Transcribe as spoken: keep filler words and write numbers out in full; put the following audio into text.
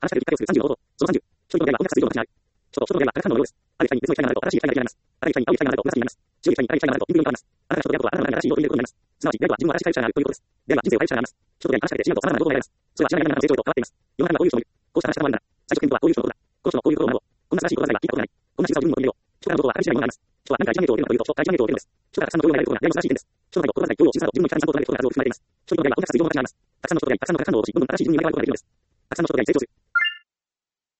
話しかけるきっかけをするさんじゅうの応答。そのさんじゅう。人々の場合は音楽水量の形にある。人と人との場合は化学反応のようです。ある機会に別の機会があると新しい機会が出来上がります。ある機会に青い機会があると同じになります。白い機会に赤い機会があるとピンク色に変わります。あなたが人と出会うことはあなたの中に新しい要素を入れることになります。すなわち出会いとは自分の新しい会社があるということです。出会いは人生を変える力があります。人と出会いに話しかけて知らんと様々な要素が得られます。それは知らない何かの成長へと変わっています。世の中にはこういう人もいる。こうした話し方もあるなら、最初の点とはこういう人のことだ。この人のこういうことを学ぼう。こんな素晴らしいことわざいは聞いたことがない。こんな仕草を自分にも取り入れよう。人からのことは計り知れないものがあります。人は何か一番メリットを得るのかというと、人は一番メリットを得るのです。人がたくさんの動揺が得られることが出会いの素晴らしい点です。人の心がない動揺を小さな自分の力にちゃんと捉えることがあるはずを含まれています。人と出会いは音楽水量の形にあります。たくさんの人と出会い、たくさんの価値観を持ち、どんどん新しい自分に生まれ変わることができるのです。たくさんの人と出会い成長する。